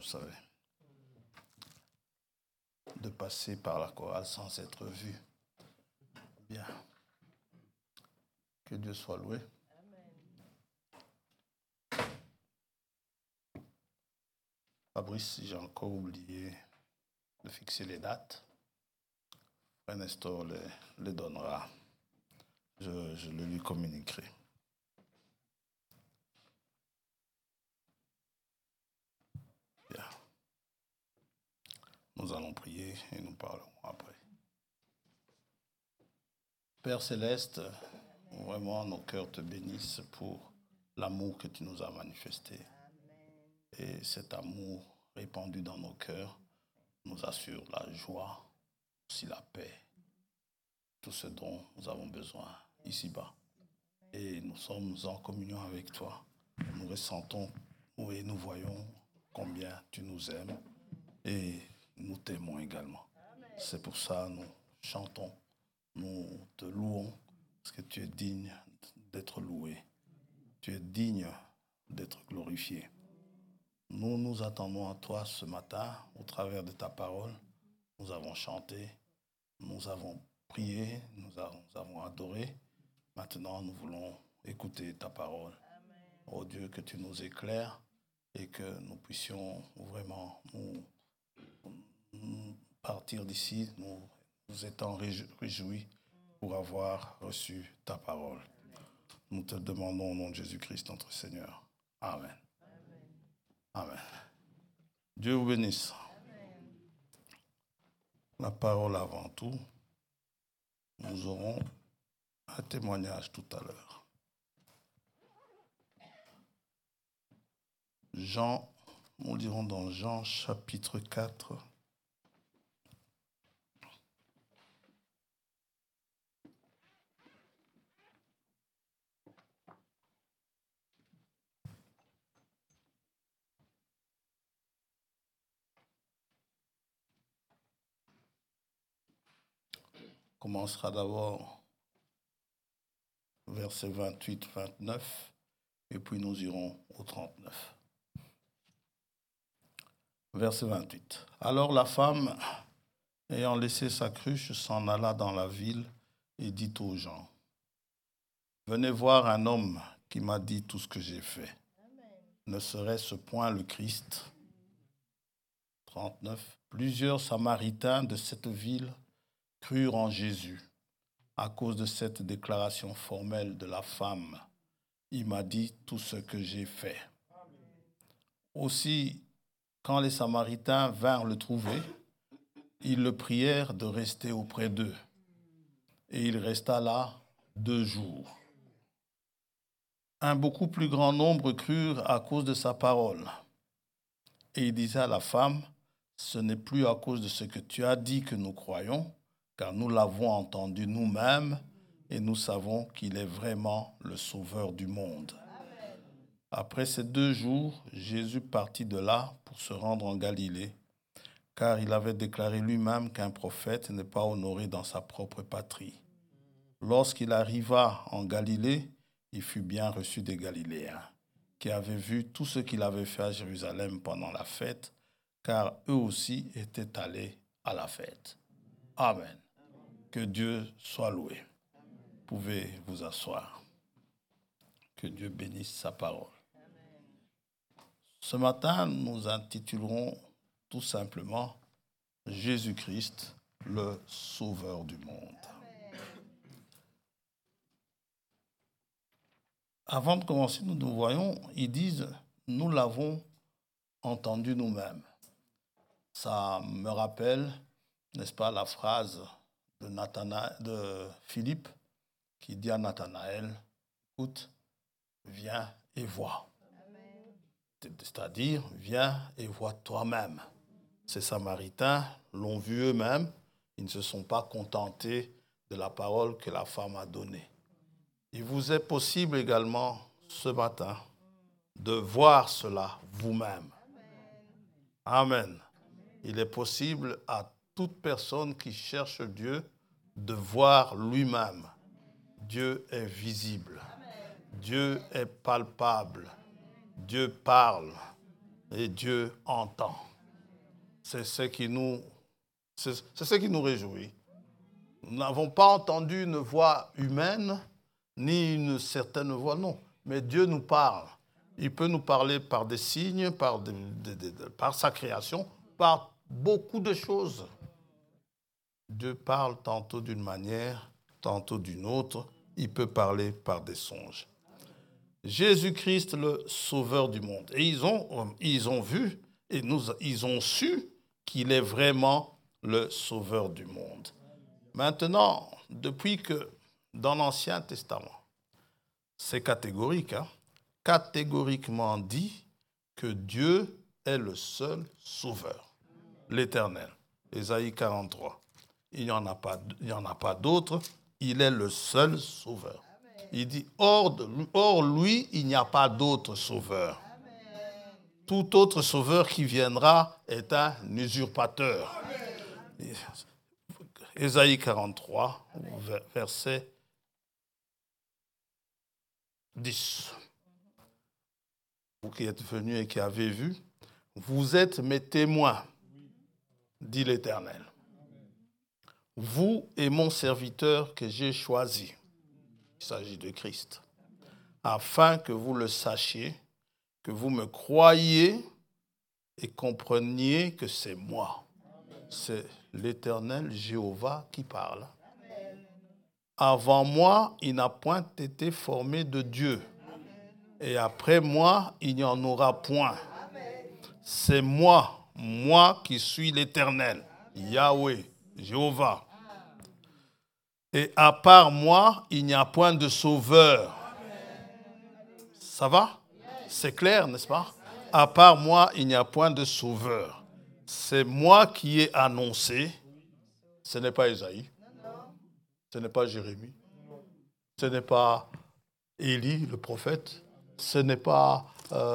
savez, de passer par la chorale sans être vu. Bien. Que Dieu soit loué. Fabrice, j'ai encore oublié de fixer les dates. Frère Nestor les donnera. Je le lui communiquerai. Bien. Nous allons prier et nous parlerons après. Père Céleste, vraiment nos cœurs te bénissent pour l'amour que tu nous as manifesté. Et cet amour répandu dans nos cœurs nous assure la joie, aussi la paix, tout ce dont nous avons besoin ici-bas. Et nous sommes en communion avec toi. Nous ressentons et nous voyons combien tu nous aimes et nous t'aimons également. C'est pour ça que nous chantons, nous te louons, parce que tu es digne d'être loué. Tu es digne d'être glorifié. Nous nous attendons à toi ce matin, au travers de ta parole. Nous avons chanté, nous avons prié, nous avons adoré. Maintenant, nous voulons écouter ta parole. Oh Dieu, que tu nous éclaires et que nous puissions vraiment nous partir d'ici, nous étant réjouis pour avoir reçu ta parole. Nous te demandons au nom de Jésus-Christ, notre Seigneur. Amen. Amen. Dieu vous bénisse. Amen. La parole avant tout. Nous aurons un témoignage tout à l'heure. Jean, nous lirons dans Jean chapitre 4. On commencera d'abord versets 28-29 et puis nous irons au 39. Verset 28. Alors la femme, ayant laissé sa cruche, s'en alla dans la ville et dit aux gens, « Venez voir un homme qui m'a dit tout ce que j'ai fait. Ne serait-ce point le Christ ?» 39. Plusieurs Samaritains de cette ville crurent en Jésus à cause de cette déclaration formelle de la femme. Il m'a dit tout ce que j'ai fait. Aussi, quand les Samaritains vinrent le trouver, ils le prièrent de rester auprès d'eux. Et il resta là 2 jours. Un beaucoup plus grand nombre crurent à cause de sa parole. Et il disait à la femme, « Ce n'est plus à cause de ce que tu as dit que nous croyons, car nous l'avons entendu nous-mêmes et nous savons qu'il est vraiment le Sauveur du monde. » Après ces 2 jours, Jésus partit de là pour se rendre en Galilée, car il avait déclaré lui-même qu'un prophète n'est pas honoré dans sa propre patrie. Lorsqu'il arriva en Galilée, il fut bien reçu des Galiléens, qui avaient vu tout ce qu'il avait fait à Jérusalem pendant la fête, car eux aussi étaient allés à la fête. Amen. Que Dieu soit loué. Vous pouvez vous asseoir. Que Dieu bénisse sa parole. Ce matin, nous intitulerons tout simplement Jésus-Christ, le Sauveur du monde. Avant de commencer, nous voyons, ils disent, nous l'avons entendu nous-mêmes. Ça me rappelle, n'est-ce pas, la phrase de Philippe qui dit à Nathanaël, écoute, viens et vois. C'est-à-dire, viens et vois toi-même. Ces Samaritains l'ont vu eux-mêmes, ils ne se sont pas contentés de la parole que la femme a donnée. Il vous est possible également ce matin de voir cela vous-même. Amen. Il est possible à toute personne qui cherche Dieu de voir lui-même. Dieu est visible. Dieu est palpable. Dieu parle. et Dieu entend. C'est ce qui nous réjouit. Nous n'avons pas entendu une voix humaine, ni une certaine voix, non. Mais Dieu nous parle. Il peut nous parler par des signes, par sa création, par beaucoup de choses. Dieu parle tantôt d'une manière, tantôt d'une autre. Il peut parler par des songes. Jésus-Christ, le Sauveur du monde. Et ils ont vu, et ils ont su qu'il est vraiment le Sauveur du monde. Maintenant, depuis que dans l'Ancien Testament, c'est catégorique, catégoriquement dit que Dieu est le seul Sauveur, l'Éternel. Ésaïe 43. Il n'y en a pas d'autre, il est le seul Sauveur. Il dit, hors lui, il n'y a pas d'autre Sauveur. Tout autre Sauveur qui viendra est un usurpateur. Ésaïe 43, verset 10. Vous qui êtes venus et qui avez vu, vous êtes mes témoins, dit l'Éternel. Vous et mon serviteur que j'ai choisi, il s'agit de Christ, afin que vous le sachiez, que vous me croyiez et compreniez que c'est moi. C'est l'Éternel Jéhovah qui parle. Avant moi, il n'a point été formé de Dieu. Et après moi, il n'y en aura point. C'est moi qui suis l'Éternel, Yahweh, Jéhovah. Et à part moi, il n'y a point de sauveur. Ça va? C'est clair, n'est-ce pas? À part moi, il n'y a point de sauveur. C'est moi qui ai annoncé. Ce n'est pas Ésaïe. Ce n'est pas Jérémie. Ce n'est pas Élie, le prophète. Ce n'est pas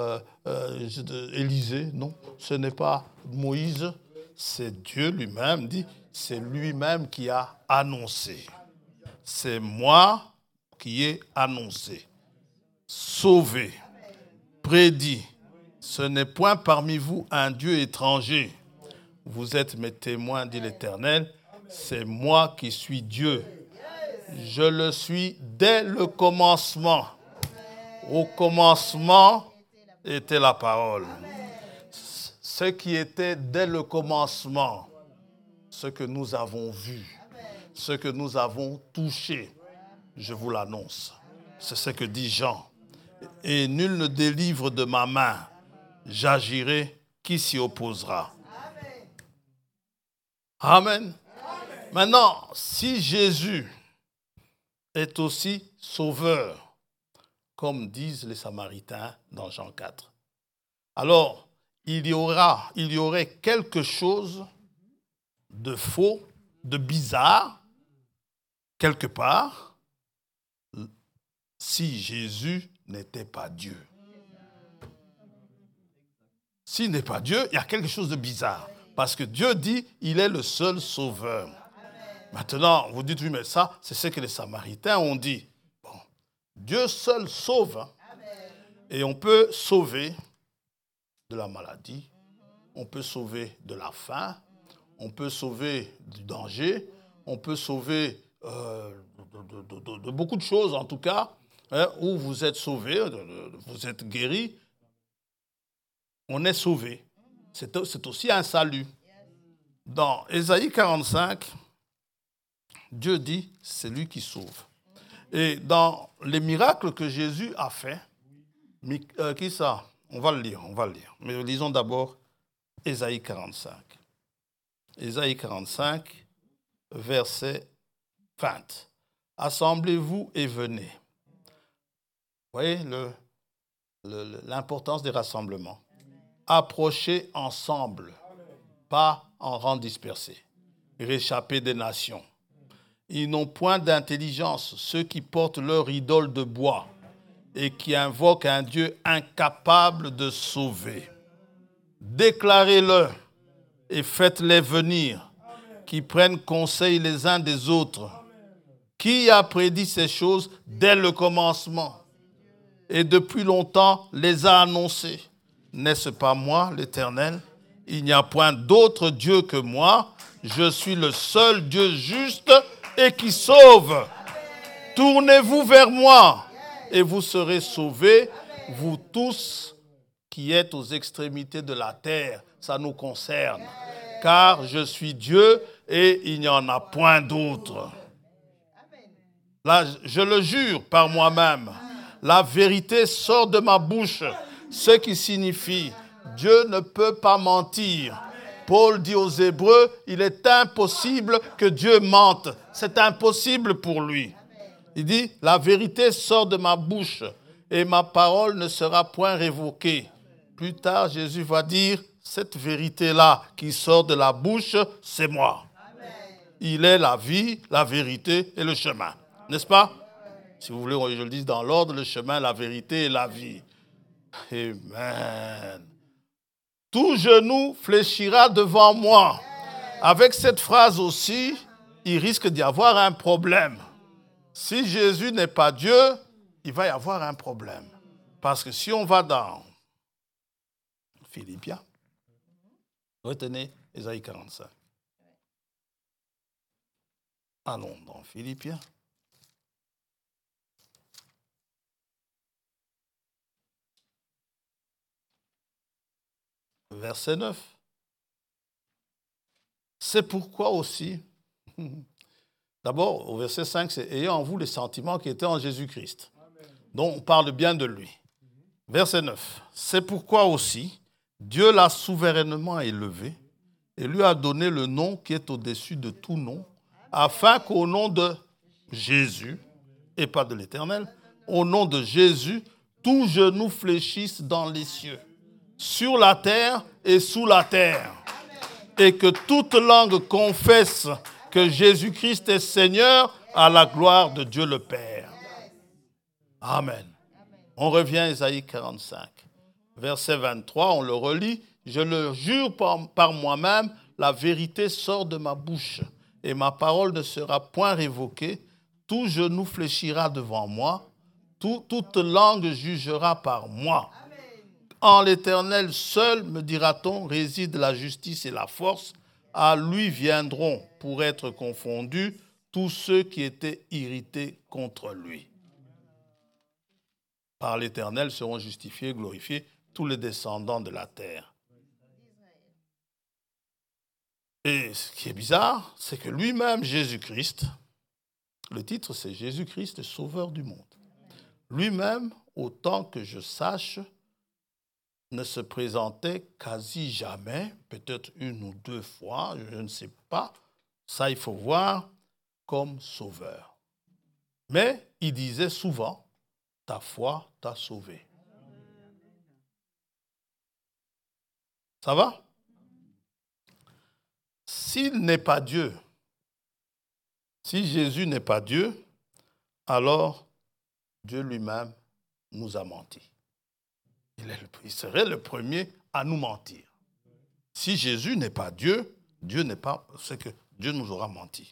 Élisée, non. Ce n'est pas Moïse. C'est Dieu lui-même, dit. C'est lui-même qui a annoncé. C'est moi qui ai annoncé. Sauvé. Prédit. Ce n'est point parmi vous un Dieu étranger. Vous êtes mes témoins, dit l'Éternel. C'est moi qui suis Dieu. Je le suis dès le commencement. Au commencement était la parole. Ce qui était dès le commencement, ce que nous avons vu, ce que nous avons touché, je vous l'annonce. C'est ce que dit Jean. Et nul ne délivre de ma main. J'agirai, qui s'y opposera? Amen. Maintenant, si Jésus est aussi sauveur, comme disent les Samaritains dans Jean 4, alors il y aurait quelque chose de faux, de bizarre, quelque part, si Jésus n'était pas Dieu. S'il n'est pas Dieu, il y a quelque chose de bizarre. Parce que Dieu dit, il est le seul sauveur. Maintenant, vous dites, oui, mais ça, c'est ce que les Samaritains ont dit. Bon, Dieu seul sauve. Et on peut sauver de la maladie, on peut sauver de la faim, on peut sauver du danger, on peut sauver de beaucoup de choses, en tout cas, où vous êtes sauvé, vous êtes guéri. On est sauvé. C'est aussi un salut. Dans Ésaïe 45, Dieu dit, c'est lui qui sauve. Et dans les miracles que Jésus a fait, qui ça? On va le lire. Mais lisons d'abord Ésaïe 45. Ésaïe 45, verset 20. Assemblez-vous et venez. Vous voyez l'importance des rassemblements. Approchez ensemble, pas en rang dispersé. Réchappez des nations. Ils n'ont point d'intelligence, ceux qui portent leur idole de bois et qui invoquent un Dieu incapable de sauver. Déclarez-le et faites-les venir, qui prennent conseil les uns des autres. Qui a prédit ces choses dès le commencement et depuis longtemps les a annoncées? N'est-ce pas moi, l'Éternel? Il n'y a point d'autre Dieu que moi. Je suis le seul Dieu juste et qui sauve. Tournez-vous vers moi et vous serez sauvés, vous tous qui êtes aux extrémités de la terre. Ça nous concerne. Car je suis Dieu et il n'y en a point d'autre. Là, je le jure par moi-même. La vérité sort de ma bouche, ce qui signifie Dieu ne peut pas mentir. Paul dit aux Hébreux, il est impossible que Dieu mente. C'est impossible pour lui. Il dit, la vérité sort de ma bouche et ma parole ne sera point révoquée. Plus tard, Jésus va dire, cette vérité-là qui sort de la bouche, c'est moi. Il est la vie, la vérité et le chemin. N'est-ce pas? Si vous voulez, je le dis dans l'ordre, le chemin, la vérité et la vie. Amen. Tout genou fléchira devant moi. Avec cette phrase aussi, il risque d'y avoir un problème. Si Jésus n'est pas Dieu, il va y avoir un problème. Parce que si on va dans Philippiens, retenez Ésaïe 45. Allons dans Philippiens. Verset 9. C'est pourquoi aussi, d'abord au verset 5, c'est « Ayant en vous les sentiments qui étaient en Jésus-Christ ». Donc on parle bien de lui. Verset 9. C'est pourquoi aussi, Dieu l'a souverainement élevé et lui a donné le nom qui est au-dessus de tout nom, afin qu'au nom de Jésus, et pas de l'Éternel, au nom de Jésus, tout genou fléchisse dans les cieux, sur la terre et sous la terre, et que toute langue confesse que Jésus-Christ est Seigneur à la gloire de Dieu le Père. Amen. On revient à Ésaïe 45, verset 23, on le relit. Je le jure par moi-même, la vérité sort de ma bouche, et ma parole ne sera point révoquée. Tout genou fléchira devant moi, toute langue jugera par moi. En l'Éternel seul, me dira-t-on, réside la justice et la force. À lui viendront pour être confondus tous ceux qui étaient irrités contre lui. Par l'Éternel seront justifiés, glorifiés tous les descendants de la terre. Et ce qui est bizarre, c'est que lui-même, Jésus-Christ, le titre c'est Jésus-Christ, le Sauveur du monde. Lui-même, autant que je sache, ne se présentait quasi jamais, peut-être une ou deux fois, je ne sais pas, ça il faut voir, comme sauveur. Mais il disait souvent, ta foi t'a sauvé. Ça va? S'il n'est pas Dieu, si Jésus n'est pas Dieu, alors Dieu lui-même nous a menti. Il serait le premier à nous mentir. Si Jésus n'est pas Dieu, Dieu n'est pas, c'est que Dieu nous aura menti.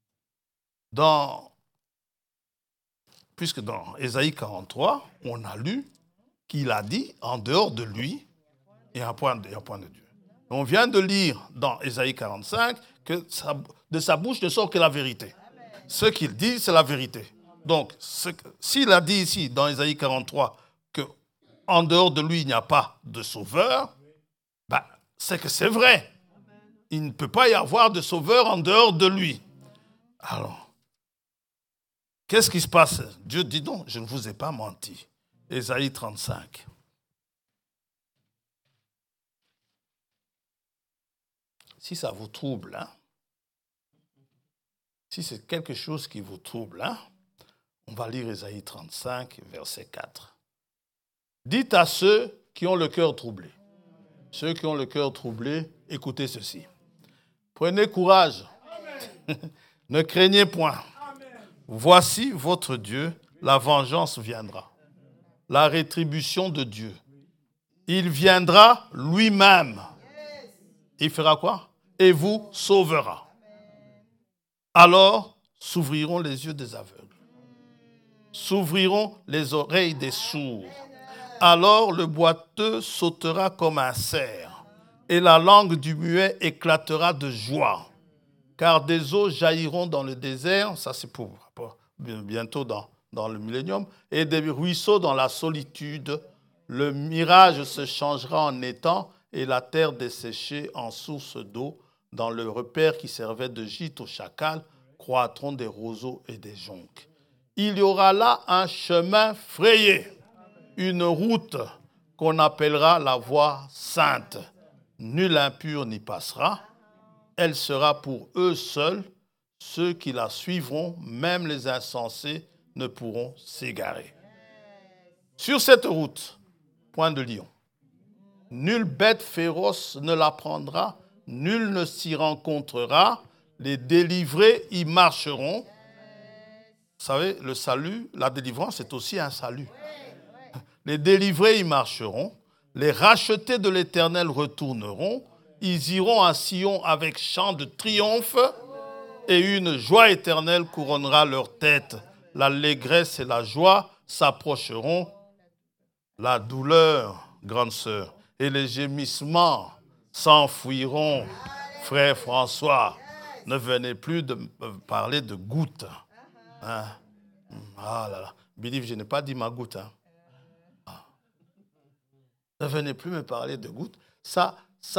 Puisque dans Ésaïe 43, on a lu qu'il a dit, en dehors de lui, il y a un point de Dieu. On vient de lire dans Ésaïe 45 que de sa bouche ne sort que la vérité. Ce qu'il dit, c'est la vérité. Donc, s'il a dit ici, dans Ésaïe 43, qu'en dehors de lui, il n'y a pas de sauveur, c'est que c'est vrai. Il ne peut pas y avoir de sauveur en dehors de lui. Alors, qu'est-ce qui se passe? Dieu dit non, je ne vous ai pas menti. Ésaïe 35. Si ça vous trouble, si c'est quelque chose qui vous trouble, on va lire Ésaïe 35, verset 4. Dites à ceux qui ont le cœur troublé. Ceux qui ont le cœur troublé, écoutez ceci. Prenez courage. Ne craignez point. Voici votre Dieu, la vengeance viendra. La rétribution de Dieu. Il viendra lui-même. Il fera quoi? Et vous sauvera. Alors s'ouvriront les yeux des aveugles. S'ouvriront les oreilles des sourds. Alors le boiteux sautera comme un cerf, et la langue du muet éclatera de joie. Car des eaux jailliront dans le désert, ça c'est pour bientôt dans le millénium, et des ruisseaux dans la solitude. Le mirage se changera en étang, et la terre desséchée en source d'eau. Dans le repère qui servait de gîte aux chacals, croîtront des roseaux et des joncs. Il y aura là un chemin frayé, une route qu'on appellera la voie sainte. Nul impur n'y passera. Elle sera pour eux seuls. Ceux qui la suivront, même les insensés, ne pourront s'égarer. Sur cette route, point de lion, nulle bête féroce ne la prendra, nul ne s'y rencontrera, les délivrés y marcheront. Vous savez, le salut, la délivrance, c'est aussi un salut. Les délivrés y marcheront, les rachetés de l'Éternel retourneront, ils iront à Sion avec chant de triomphe, et une joie éternelle couronnera leur tête. L'allégresse et la joie s'approcheront, la douleur, grande sœur, et les gémissements s'enfuiront. Frère François, ne venez plus de me parler de gouttes. Hein? Ah là là, Believe, je n'ai pas dit ma goutte. Hein? Ne venez plus me parler de gouttes. Ça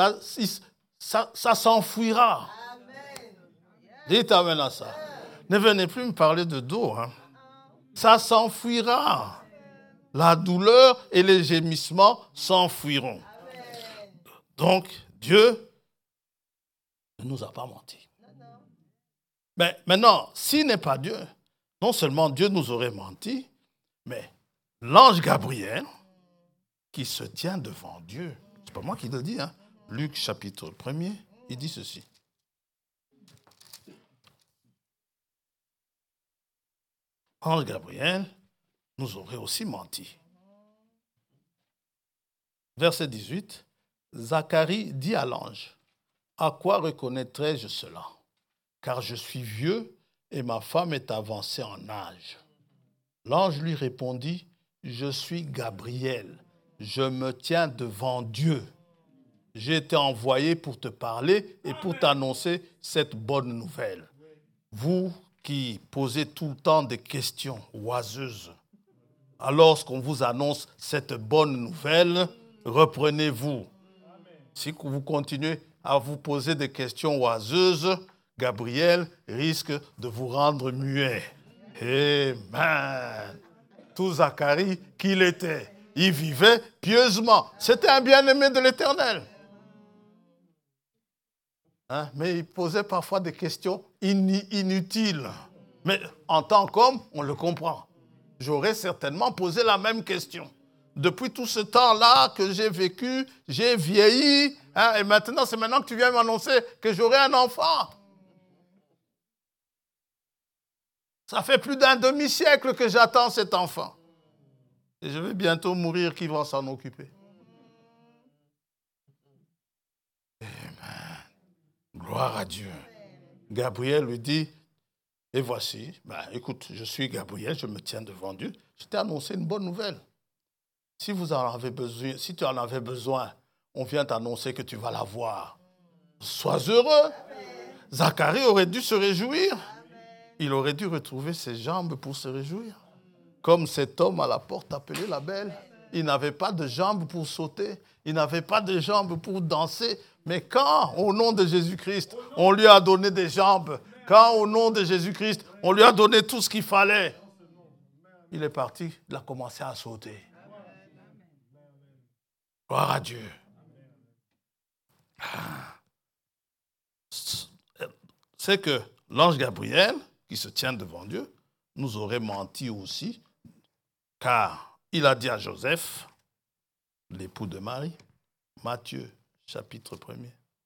s'enfuira. Dites amen à ça. Ne venez plus me parler de dos. Hein? Ça s'enfuira. La douleur et les gémissements s'enfuiront. Donc, Dieu ne nous a pas menti. Mais maintenant, s'il n'est pas Dieu, non seulement Dieu nous aurait menti, mais l'ange Gabriel, qui se tient devant Dieu, c'est pas moi qui le dis, hein? Luc chapitre 1er, il dit ceci. Ange Gabriel nous aurait aussi menti. Verset 18, Zacharie dit à l'ange, « À quoi reconnaîtrai-je cela? Car je suis vieux et ma femme est avancée en âge. » L'ange lui répondit, « Je suis Gabriel, je me tiens devant Dieu. J'ai été envoyé pour te parler et pour t'annoncer cette bonne nouvelle. Vous qui posez tout le temps des questions oiseuses, alors qu'on vous annonce cette bonne nouvelle, reprenez-vous. Si vous continuez à vous poser des questions oiseuses, Gabriel risque de vous rendre muet. Amen. Tout Zacharie qu'il était, il vivait pieusement. C'était un bien-aimé de l'Éternel. Hein? Mais il posait parfois des questions inutiles. Mais en tant qu'homme, on le comprend. J'aurais certainement posé la même question. Depuis tout ce temps-là que j'ai vécu, j'ai vieilli, hein, et maintenant, c'est maintenant que tu viens m'annoncer que j'aurai un enfant. Ça fait plus d'un demi-siècle que j'attends cet enfant. Et je vais bientôt mourir, qui va s'en occuper? Amen. Gloire à Dieu. Gabriel lui dit, et voici, écoute, je suis Gabriel, je me tiens devant Dieu. Je t'ai annoncé une bonne nouvelle. Si tu en avais besoin, on vient t'annoncer que tu vas la voir. Sois heureux. Zacharie aurait dû se réjouir. Il aurait dû retrouver ses jambes pour se réjouir. Comme cet homme à la porte appelé la belle. Il n'avait pas de jambes pour sauter. Il n'avait pas de jambes pour danser. Mais quand, au nom de Jésus-Christ, on lui a donné des jambes, quand, au nom de Jésus-Christ, on lui a donné tout ce qu'il fallait, il est parti, il a commencé à sauter. Gloire à Dieu. C'est que l'ange Gabriel, qui se tient devant Dieu, nous aurait menti aussi, car il a dit à Joseph, l'époux de Marie, Matthieu, chapitre 1er.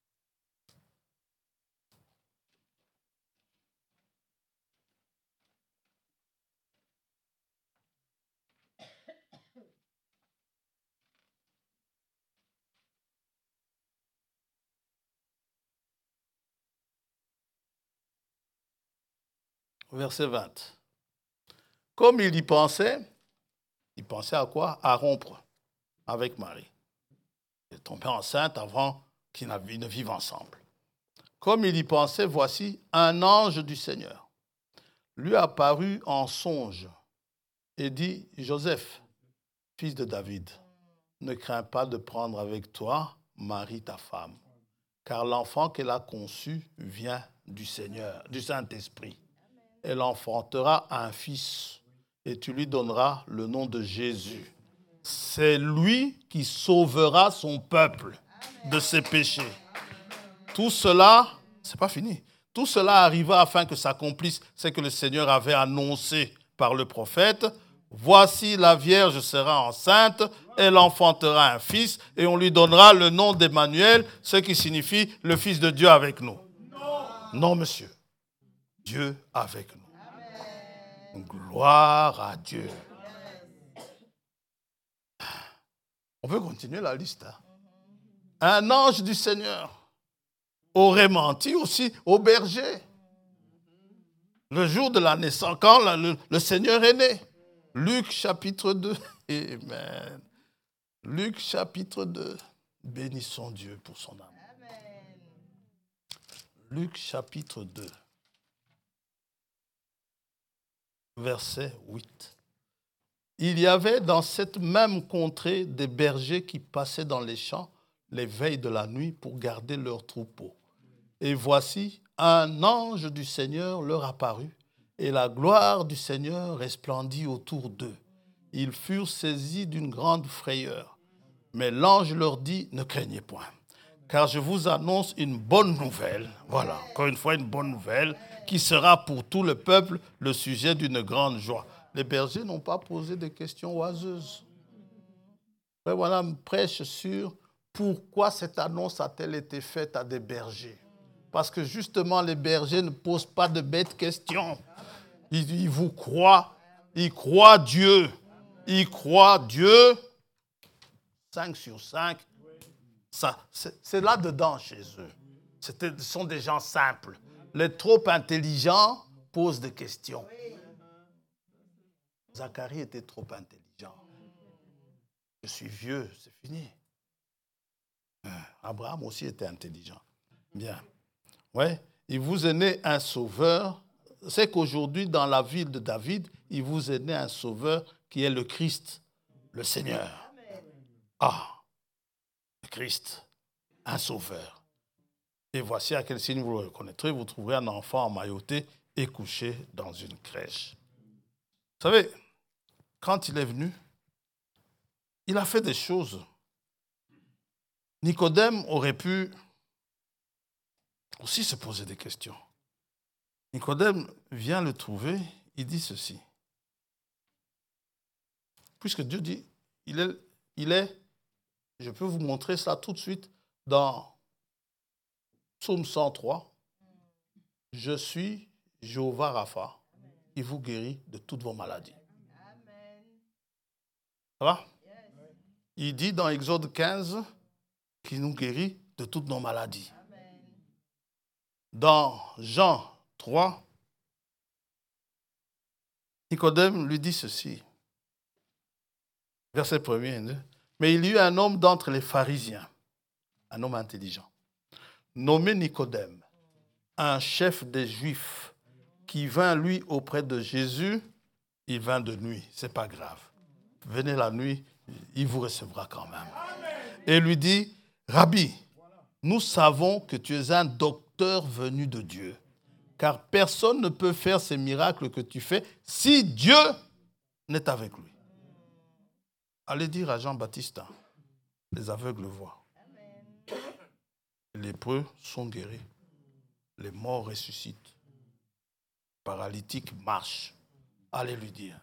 Verset 20. Comme il y pensait à quoi? À rompre avec Marie. Elle est tombée enceinte avant qu'ils ne vivent ensemble. Comme il y pensait, voici, un ange du Seigneur lui apparut en songe et dit, Joseph, fils de David, ne crains pas de prendre avec toi Marie ta femme, car l'enfant qu'elle a conçu vient du Seigneur, du Saint-Esprit. Elle enfantera un fils et tu lui donneras le nom de Jésus. C'est lui qui sauvera son peuple de ses péchés. Tout cela, c'est pas fini. Tout cela arriva afin que s'accomplisse ce que le Seigneur avait annoncé par le prophète. Voici la Vierge sera enceinte, elle enfantera un fils et on lui donnera le nom d'Emmanuel, ce qui signifie le Fils de Dieu avec nous. Non, monsieur. Dieu avec nous. Amen. Gloire à Dieu. On peut continuer la liste. Hein? Un ange du Seigneur aurait menti aussi au berger. Le jour de la naissance, quand le Seigneur est né. Luc chapitre 2. Amen. Luc chapitre 2. Bénissons Dieu pour son âme. Amen. Luc chapitre 2. Verset 8. Il y avait dans cette même contrée des bergers qui passaient dans les champs les veilles de la nuit pour garder leurs troupeaux. Et voici, un ange du Seigneur leur apparut, et la gloire du Seigneur resplendit autour d'eux. Ils furent saisis d'une grande frayeur. Mais l'ange leur dit, ne craignez point, car je vous annonce une bonne nouvelle. Voilà, encore une fois, une bonne nouvelle qui sera pour tout le peuple le sujet d'une grande joie. Les bergers n'ont pas posé de questions oiseuses. Voilà, me prêche sur pourquoi cette annonce a-t-elle été faite à des bergers. Parce que justement, les bergers ne posent pas de bêtes questions. Ils vous croient. Ils croient Dieu. Ils croient Dieu. 5 sur 5. Ça, c'est là-dedans chez eux. Ce sont des gens simples. Les trop intelligents posent des questions. Zacharie était trop intelligent. Je suis vieux, c'est fini. Abraham aussi était intelligent. Bien. Ouais, il vous est né un sauveur. C'est qu'aujourd'hui, dans la ville de David, il vous est né un sauveur qui est le Christ, le Seigneur. Ah, le Christ, un sauveur. Et voici à quel signe vous le reconnaîtrez. Vous trouverez un enfant emmailloté et couché dans une crèche. Vous savez, quand il est venu, il a fait des choses. Nicodème aurait pu aussi se poser des questions. Nicodème vient le trouver, il dit ceci. Puisque Dieu dit, il est, je peux vous montrer ça tout de suite dans Psaume 103. Je suis Jéhovah Rapha, qui vous guérit de toutes vos maladies. Ça va? Il dit dans Exode 15 qu'il nous guérit de toutes nos maladies. Dans Jean 3, Nicodème lui dit ceci. Verset 1er. Mais il y eut un homme d'entre les pharisiens, un homme intelligent, nommé Nicodème, un chef des Juifs, qui vint lui auprès de Jésus. Il vint de nuit, c'est pas grave. Venez la nuit, il vous recevra quand même. Et lui dit, Rabbi, nous savons que tu es un docteur venu de Dieu, car personne ne peut faire ces miracles que tu fais si Dieu n'est avec lui. Allez dire à Jean-Baptiste, les aveugles voient. Les lépreux sont guéris. Les morts ressuscitent. Les paralytiques marchent. Allez lui dire.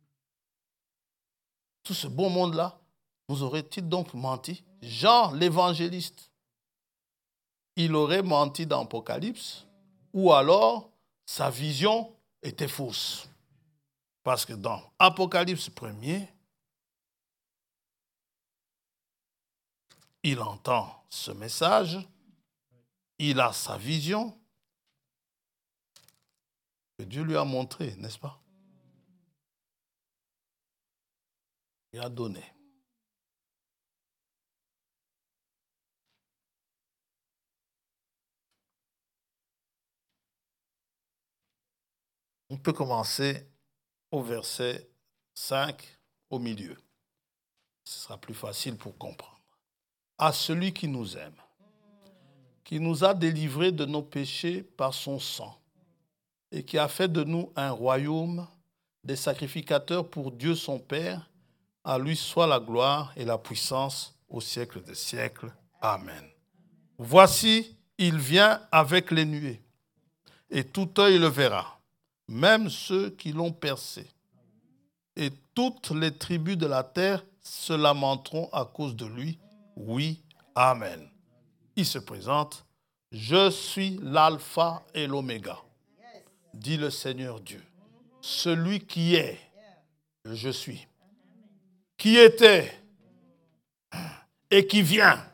Tout ce beau monde-là, vous aurait-il donc menti? Jean l'évangéliste, il aurait menti dans l'Apocalypse, ou alors sa vision était fausse. Parce que dans Apocalypse 1er, il entend ce message, il a sa vision que Dieu lui a montré, n'est-ce pas? Il a donné. On peut commencer au verset 5, au milieu. Ce sera plus facile pour comprendre. À celui qui nous aime, qui nous a délivrés de nos péchés par son sang, et qui a fait de nous un royaume, des sacrificateurs pour Dieu son Père, à lui soit la gloire et la puissance au siècle des siècles. Amen. Voici, il vient avec les nuées, et tout œil le verra, même ceux qui l'ont percé. Et toutes les tribus de la terre se lamenteront à cause de lui. Oui, Amen. Il se présente, je suis l'alpha et l'oméga, dit le Seigneur Dieu. Celui qui est, je suis, qui était et qui vient.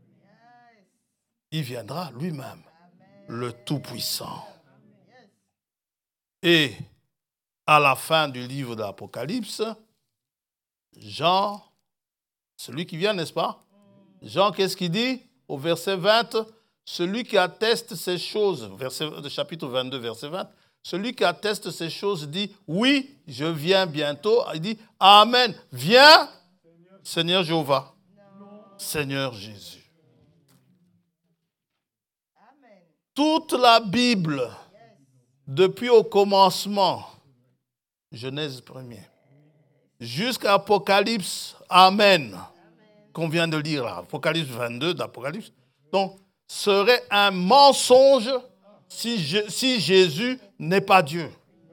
Il viendra lui-même, le Tout-Puissant. Et à la fin du livre de l'Apocalypse, Jean, celui qui vient, n'est-ce pas? Jean, qu'est-ce qu'il dit? Au verset 20, celui qui atteste ces choses, chapitre 22, verset 20, celui qui atteste ces choses dit, oui, je viens bientôt. Il dit, Amen, viens, Seigneur Jéhovah, Seigneur Jésus. Toute la Bible, depuis au commencement, Genèse 1er, jusqu'à Apocalypse, Amen, qu'on vient de lire là, Apocalypse 22 d'Apocalypse, donc, serait un mensonge si Jésus n'est pas Dieu.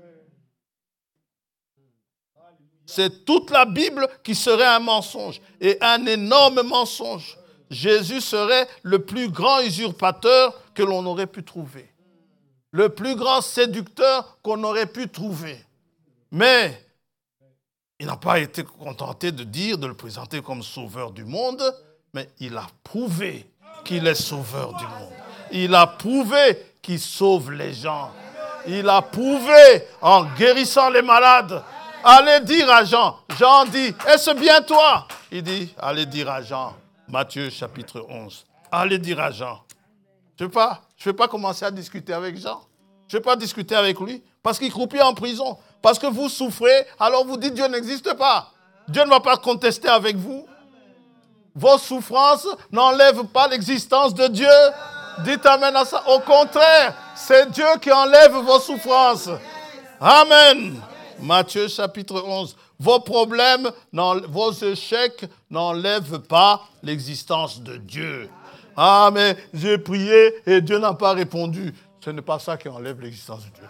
C'est toute la Bible qui serait un mensonge, et un énorme mensonge. Jésus serait le plus grand usurpateur que l'on aurait pu trouver. Le plus grand séducteur qu'on aurait pu trouver. Mais il n'a pas été contenté de le présenter comme sauveur du monde, mais il a prouvé qu'il est sauveur du monde. Il a prouvé qu'il sauve les gens. Il a prouvé en guérissant les malades. Allez dire à Jean. Jean dit, est-ce bien toi? Il dit, allez dire à Jean. Matthieu chapitre 11. Allez dire à Jean. Je ne vais pas commencer à discuter avec Jean. Je ne vais pas discuter avec lui parce qu'il croupit en prison. Parce que vous souffrez, alors vous dites Dieu n'existe pas. Dieu ne va pas contester avec vous. Vos souffrances n'enlèvent pas l'existence de Dieu. Dites Amen à ça. Au contraire, c'est Dieu qui enlève vos souffrances. Amen. Matthieu chapitre 11. Vos problèmes, vos échecs n'enlèvent pas l'existence de Dieu. Ah, mais j'ai prié et Dieu n'a pas répondu. Ce n'est pas ça qui enlève l'existence de Dieu.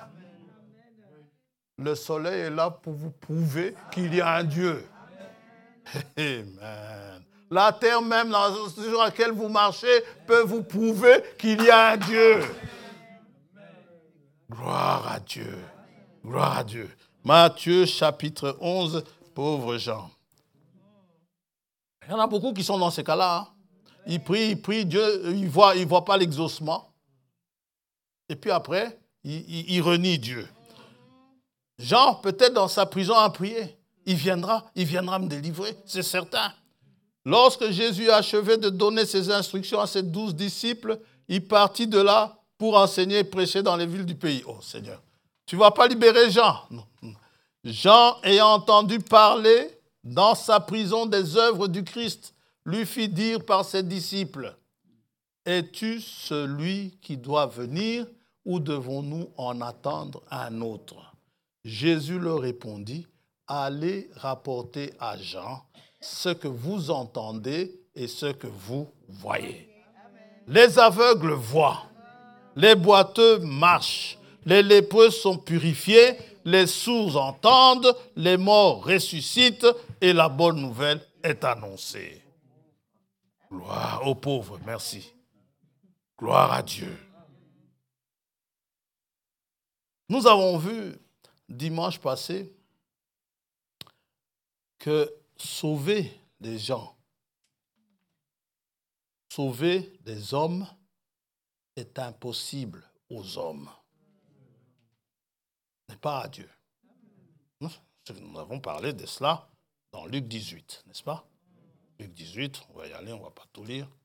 Le soleil est là pour vous prouver qu'il y a un Dieu. Amen. La terre même sur laquelle vous marchez peut vous prouver qu'il y a un Dieu. Gloire à Dieu. Gloire à Dieu. Matthieu chapitre 11, pauvre Jean. Il y en a beaucoup qui sont dans ces cas-là. Hein. Ils prient, Dieu, ils voient pas l'exaucement. Et puis après, ils renient Dieu. Jean, peut-être dans sa prison, a prié. Il viendra me délivrer, c'est certain. Lorsque Jésus a achevé de donner ses instructions à ses 12 disciples, il partit de là pour enseigner et prêcher dans les villes du pays. Oh Seigneur, tu ne vas pas libérer Jean. Non. Jean, ayant entendu parler dans sa prison des œuvres du Christ, lui fit dire par ses disciples, « Es-tu celui qui doit venir ou devons-nous en attendre un autre ?» Jésus leur répondit, « Allez rapporter à Jean ce que vous entendez et ce que vous voyez. Les aveugles voient, les boiteux marchent, les lépreux sont purifiés, les sourds entendent, les morts ressuscitent et la bonne nouvelle est annoncée. » Gloire aux pauvres, merci. Gloire à Dieu. Nous avons vu dimanche passé que sauver des gens, sauver des hommes est impossible aux hommes, mais pas à Dieu. Nous avons parlé de cela dans Luc 18, n'est-ce pas? Luc 18, on va y aller, on ne va pas tout lire.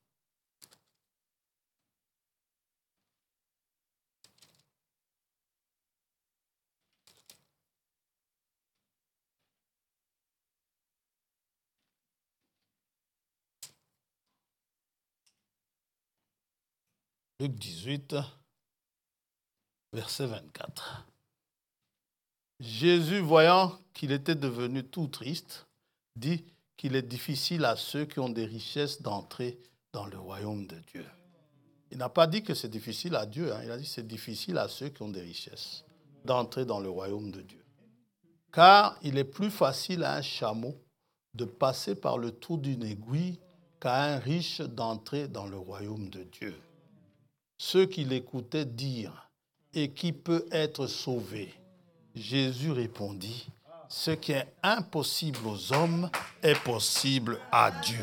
Luc 18, verset 24. Jésus, voyant qu'il était devenu tout triste, dit qu'il est difficile à ceux qui ont des richesses d'entrer dans le royaume de Dieu. Il n'a pas dit que c'est difficile à Dieu, il a dit que c'est difficile à ceux qui ont des richesses d'entrer dans le royaume de Dieu. Car il est plus facile à un chameau de passer par le trou d'une aiguille qu'à un riche d'entrer dans le royaume de Dieu. Ceux qui l'écoutaient dirent, et qui peut être sauvé? Jésus répondit, ce qui est impossible aux hommes est possible à Dieu.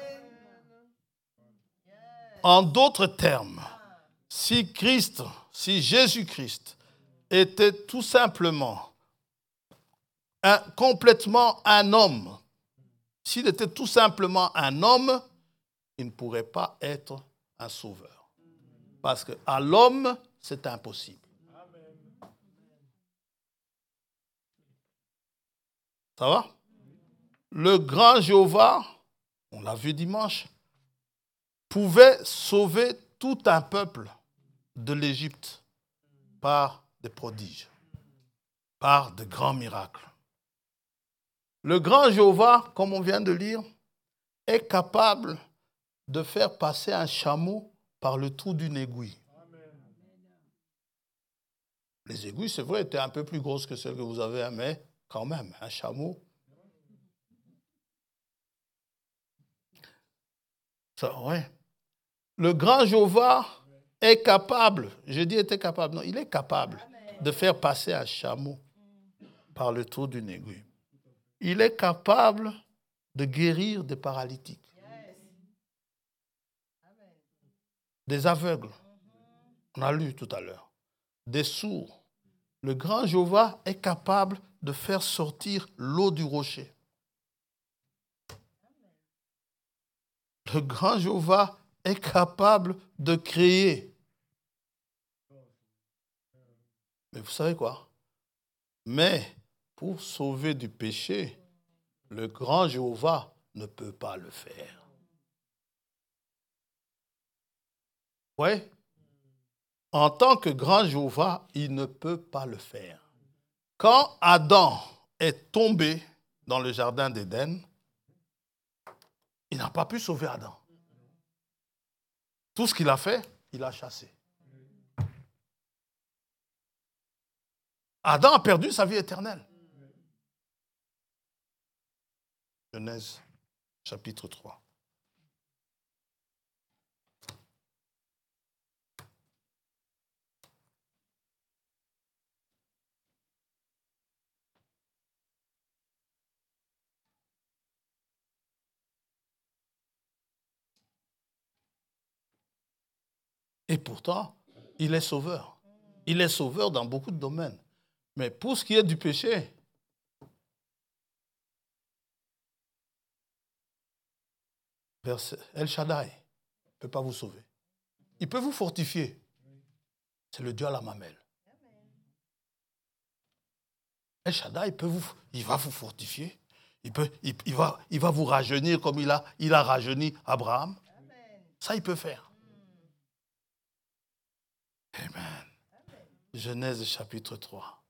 En d'autres termes, si Jésus-Christ était tout simplement complètement un homme, s'il était tout simplement un homme, il ne pourrait pas être un sauveur. Parce qu'à l'homme, c'est impossible. Ça va? Le grand Jéhovah, on l'a vu dimanche, pouvait sauver tout un peuple de l'Égypte par des prodiges, par de grands miracles. Le grand Jéhovah, comme on vient de lire, est capable de faire passer un chameau par le trou d'une aiguille. Les aiguilles, c'est vrai, étaient un peu plus grosses que celles que vous avez, mais quand même, un chameau. Ça, ouais. Le grand Jéhovah est capable, je dis était capable, non, il est capable de faire passer un chameau par le trou d'une aiguille. Il est capable de guérir des paralytiques, des aveugles, on a lu tout à l'heure, des sourds. Le grand Jéhovah est capable de faire sortir l'eau du rocher. Le grand Jéhovah est capable de créer. Mais vous savez quoi? Mais pour sauver du péché, le grand Jéhovah ne peut pas le faire. Oui? En tant que grand Jéhovah, il ne peut pas le faire. Quand Adam est tombé dans le jardin d'Éden, il n'a pas pu sauver Adam. Tout ce qu'il a fait, il a chassé. Adam a perdu sa vie éternelle. Genèse, chapitre 3. Et pourtant, il est sauveur. Il est sauveur dans beaucoup de domaines. Mais pour ce qui est du péché, El Shaddai ne peut pas vous sauver. Il peut vous fortifier. C'est le Dieu à la mamelle. El Shaddai, il va vous fortifier. Il va vous rajeunir comme il a rajeuni Abraham. Ça, il peut faire. Amen. Genèse chapitre 3.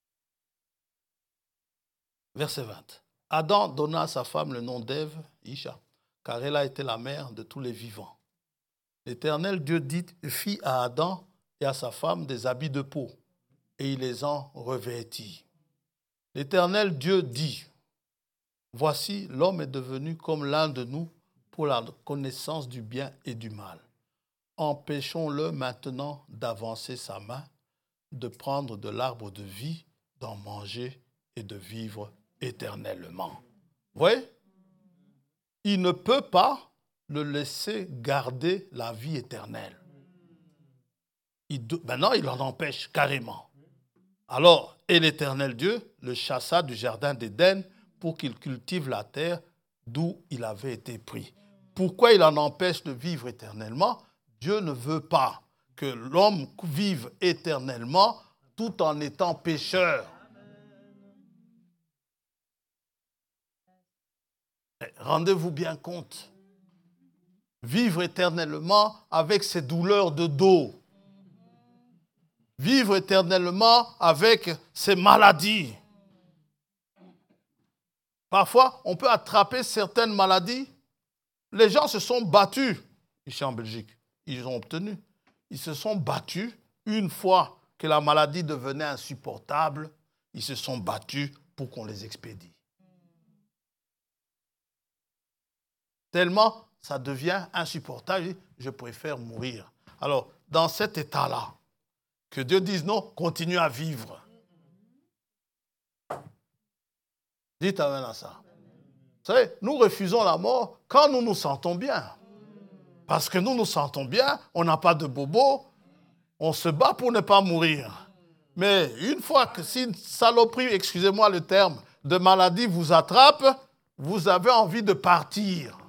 Verset 20. Adam donna à sa femme le nom d'Ève, Isha, car elle a été la mère de tous les vivants. L'Éternel Dieu fit à Adam et à sa femme des habits de peau, et il les en revêtit. L'Éternel Dieu dit, voici, l'homme est devenu comme l'un de nous pour la connaissance du bien et du mal. Empêchons-le maintenant d'avancer sa main, de prendre de l'arbre de vie, d'en manger et de vivre éternellement. Vous voyez? Il ne peut pas le laisser garder la vie éternelle. Maintenant, il en empêche carrément. Alors, et l'Éternel Dieu le chassa du jardin d'Éden pour qu'il cultive la terre d'où il avait été pris. Pourquoi il en empêche de vivre éternellement? Dieu ne veut pas que l'homme vive éternellement tout en étant pécheur. Rendez-vous bien compte. Vivre éternellement avec ses douleurs de dos. Vivre éternellement avec ses maladies. Parfois, on peut attraper certaines maladies. Les gens se sont battus, ici en Belgique. Ils ont obtenu. Ils se sont battus une fois que la maladie devenait insupportable. Ils se sont battus pour qu'on les expédie. Tellement ça devient insupportable, je préfère mourir. Alors, dans cet état-là, que Dieu dise non, continue à vivre. Dites amen à ça. Vous savez, nous refusons la mort quand nous nous sentons bien. Parce que nous nous sentons bien, on n'a pas de bobo, on se bat pour ne pas mourir. Mais une fois que si une saloperie, excusez-moi le terme, de maladie vous attrape, vous avez envie de partir.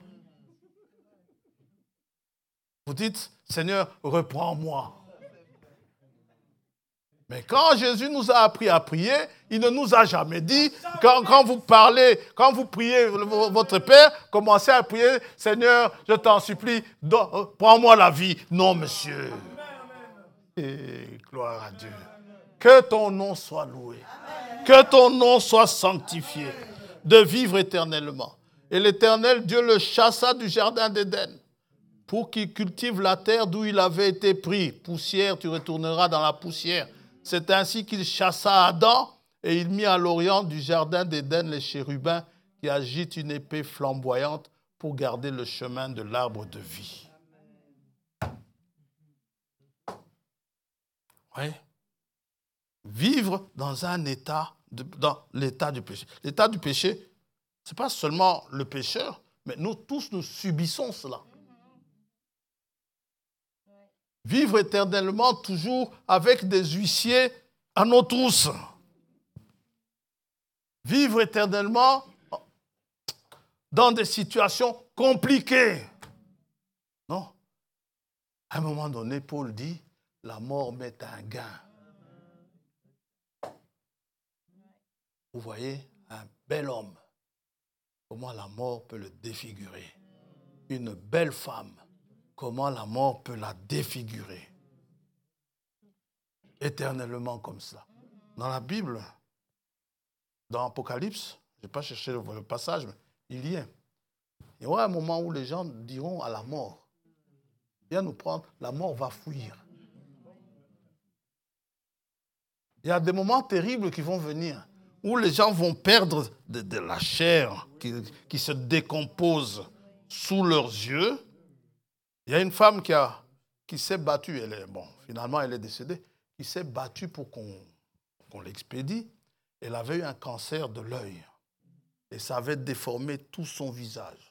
Vous dites, Seigneur, reprends-moi. Mais quand Jésus nous a appris à prier, il ne nous a jamais dit, quand vous parlez, quand vous priez votre Père, commencez à prier, Seigneur, je t'en supplie, prends-moi la vie. Non, monsieur. Et gloire à Dieu. Que ton nom soit loué. Que ton nom soit sanctifié. De vivre éternellement. Et l'Éternel, Dieu le chassa du jardin d'Éden pour qu'il cultive la terre d'où il avait été pris. Poussière, tu retourneras dans la poussière. C'est ainsi qu'il chassa Adam et il mit à l'orient du jardin d'Éden les chérubins qui agitent une épée flamboyante pour garder le chemin de l'arbre de vie. Oui. Vivre dans un état, dans l'état du péché. L'état du péché, ce n'est pas seulement le pécheur, mais nous tous, nous subissons cela. Vivre éternellement toujours avec des huissiers à nos trousses. Vivre éternellement dans des situations compliquées. Non. À un moment donné, Paul dit, la mort m'est un gain. Vous voyez, un bel homme, comment la mort peut le défigurer. Une belle femme, comment la mort peut la défigurer. Éternellement comme ça. Dans la Bible, dans Apocalypse, je n'ai pas cherché le passage, mais il y est. Il y aura un moment où les gens diront à la mort, viens nous prendre, la mort va fuir. Il y a des moments terribles qui vont venir, où les gens vont perdre de la chair qui se décompose sous leurs yeux. Il y a une femme qui s'est battue, finalement elle est décédée, qui s'est battue pour qu'on l'expédie. Elle avait eu un cancer de l'œil et ça avait déformé tout son visage.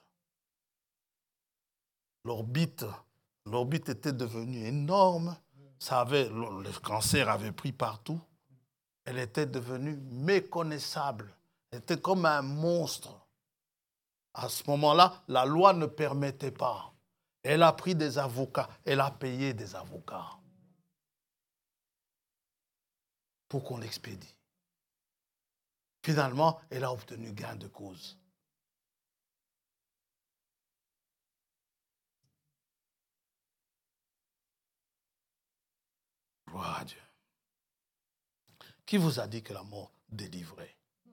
L'orbite était devenue énorme, le cancer avait pris partout. Elle était devenue méconnaissable. Elle était comme un monstre. À ce moment-là, la loi ne permettait pas. Elle a pris des avocats. Elle a payé des avocats pour qu'on l'expédie. Finalement, elle a obtenu gain de cause. Gloire à Dieu. Qui vous a dit que la mort délivrait?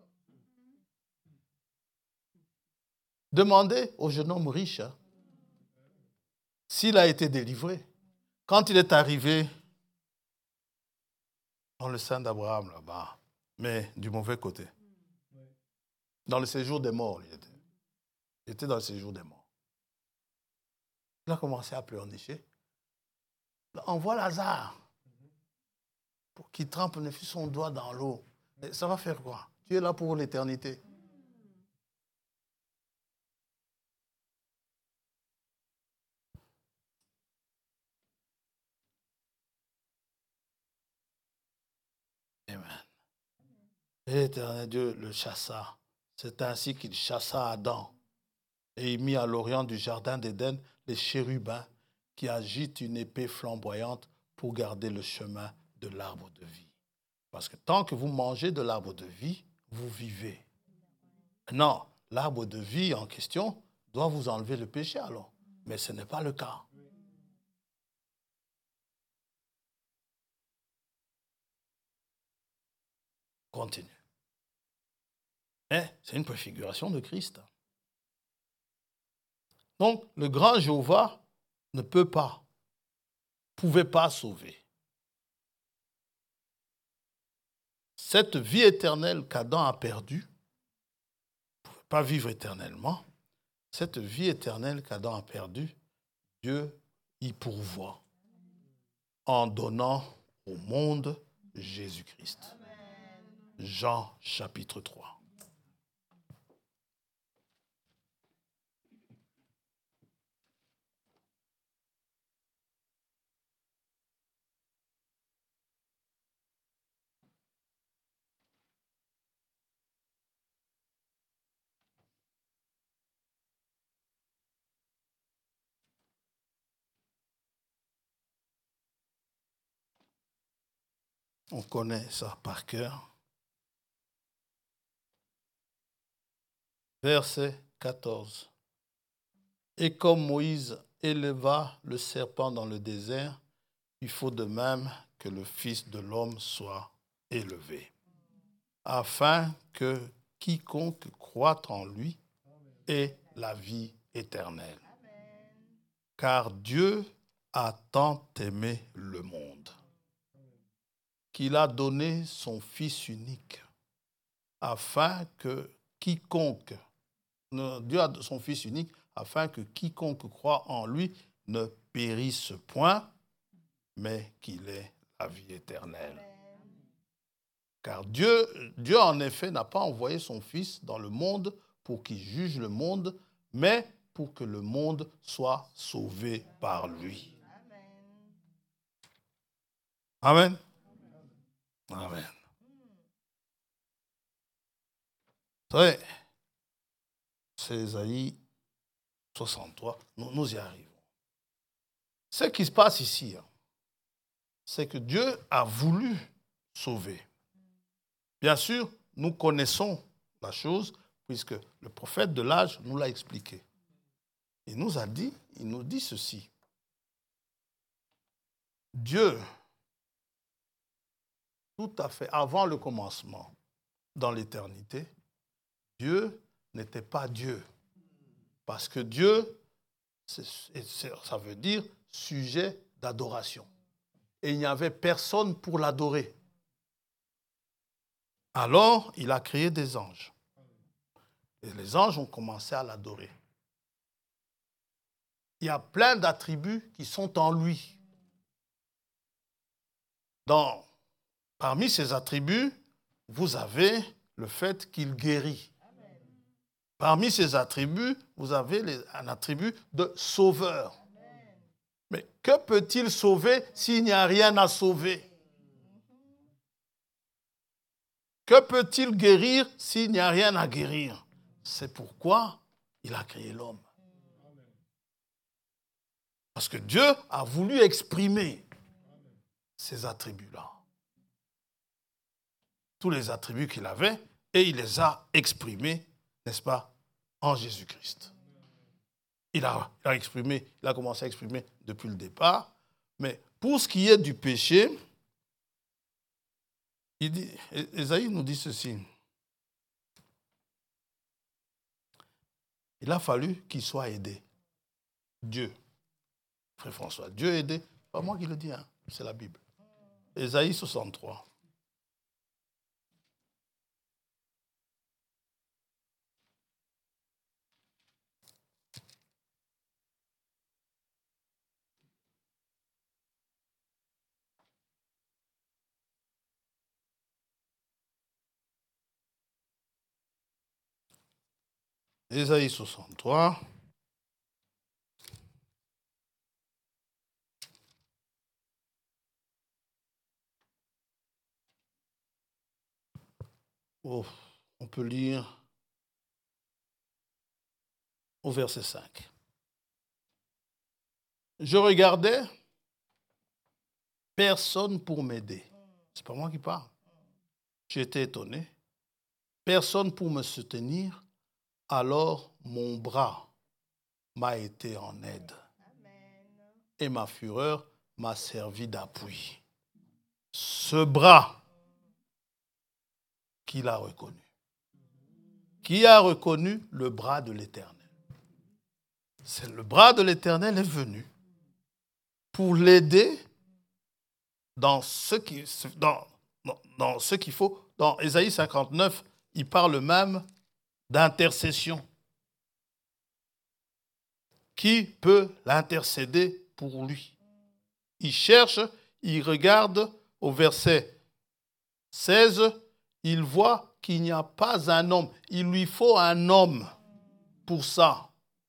Demandez au jeune homme riche s'il a été délivré. Quand il est arrivé dans le sein d'Abraham, là-bas, mais du mauvais côté. Dans le séjour des morts, il était. Il était dans le séjour des morts. Il a commencé à pleurnicher. Envoie Lazare pour qu'il trempe son doigt dans l'eau. Et ça va faire quoi? Tu es là pour l'éternité. Amen. Et l'Éternel Dieu le chassa. C'est ainsi qu'il chassa Adam. Et il mit à l'orient du jardin d'Éden les chérubins qui agitent une épée flamboyante pour garder le chemin de l'arbre de vie. Parce que tant que vous mangez de l'arbre de vie, vous vivez. Non, l'arbre de vie en question doit vous enlever le péché alors. Mais ce n'est pas le cas. Continue. Mais c'est une préfiguration de Christ. Donc, le grand Jéhovah ne pouvait pas sauver. Cette vie éternelle qu'Adam a perdue, ne pouvait pas vivre éternellement. Cette vie éternelle qu'Adam a perdue, Dieu y pourvoit en donnant au monde Jésus-Christ. Jean chapitre 3. On connaît ça par cœur. Verset 14. Et comme Moïse éleva le serpent dans le désert, il faut de même que le Fils de l'homme soit élevé, afin que quiconque croit en lui ait la vie éternelle. Car Dieu a tant aimé le monde qu'il a donné son Fils unique, afin que quiconque, Dieu a son Fils unique, afin que quiconque croit en lui ne périsse point, mais qu'il ait la vie éternelle. Car Dieu, en effet, n'a pas envoyé son Fils dans le monde pour qu'il juge le monde, mais pour que le monde soit sauvé par lui. Amen. Amen. Vous savez, c'est Ésaïe 63, nous y arrivons. Ce qui se passe ici, c'est que Dieu a voulu sauver. Bien sûr, nous connaissons la chose, puisque le prophète de l'âge nous l'a expliqué. Il nous dit ceci. Dieu, tout à fait avant le commencement, dans l'éternité, Dieu n'était pas Dieu. Parce que Dieu, ça veut dire sujet d'adoration. Et il n'y avait personne pour l'adorer. Alors, il a créé des anges. Et les anges ont commencé à l'adorer. Il y a plein d'attributs qui sont en lui. Parmi ces attributs, vous avez le fait qu'il guérit. Parmi ces attributs, vous avez un attribut de sauveur. Mais que peut-il sauver s'il n'y a rien à sauver? Que peut-il guérir s'il n'y a rien à guérir? C'est pourquoi il a créé l'homme. Parce que Dieu a voulu exprimer ces attributs-là. Tous les attributs qu'il avait, et il les a exprimés, n'est-ce pas, en Jésus-Christ. Il a commencé à exprimer depuis le départ, mais pour ce qui est du péché, Ésaïe nous dit ceci. Il a fallu qu'il soit aidé. Dieu. Frère François, Dieu a aidé. Pas moi qui le dis, c'est la Bible. Ésaïe 63. Ésaïe 63. Oh, on peut lire au verset 5. Je regardais, personne pour m'aider. C'est pas moi qui parle. J'étais étonné. Personne pour me soutenir. Alors mon bras m'a été en aide. Et ma fureur m'a servi d'appui. Ce bras qu'il a reconnu. Qui a reconnu le bras de l'Éternel? C'est le bras de l'Éternel est venu pour l'aider dans ce qu'il faut. Dans Ésaïe 59, il parle même d'intercession. Qui peut l'intercéder pour lui? Il cherche, il regarde au verset 16, il voit qu'il n'y a pas un homme. Il lui faut un homme pour ça.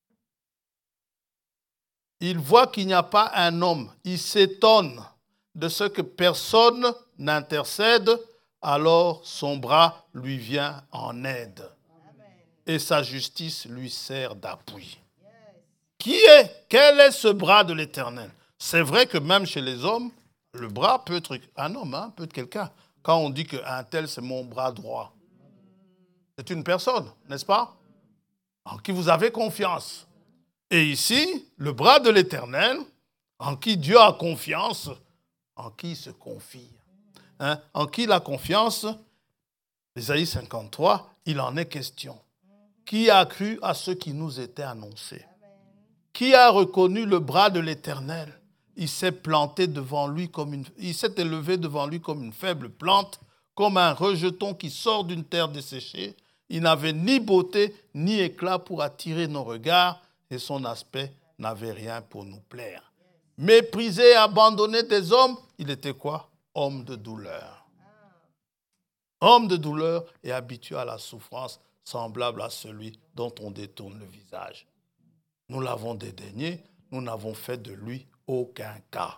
Il voit qu'il n'y a pas un homme. Il s'étonne de ce que personne n'intercède, alors son bras lui vient en aide. Et sa justice lui sert d'appui. Quel est ce bras de l'Éternel? C'est vrai que même chez les hommes, le bras peut être un homme, peut être quelqu'un. Quand on dit qu'un tel, c'est mon bras droit, c'est une personne, n'est-ce pas? En qui vous avez confiance. Et ici, le bras de l'Éternel, en qui Dieu a confiance, en qui il se confie. En qui il a confiance, Ésaïe 53, il en est question. Qui a cru à ce qui nous était annoncé? Qui a reconnu le bras de l'Éternel? Il s'est planté devant lui il s'est élevé devant lui comme une faible plante, comme un rejeton qui sort d'une terre desséchée. Il n'avait ni beauté ni éclat pour attirer nos regards et son aspect n'avait rien pour nous plaire. Méprisé et abandonné des hommes, il était quoi? Homme de douleur. Homme de douleur et habitué à la souffrance, semblable à celui dont on détourne le visage. Nous l'avons dédaigné, nous n'avons fait de lui aucun cas.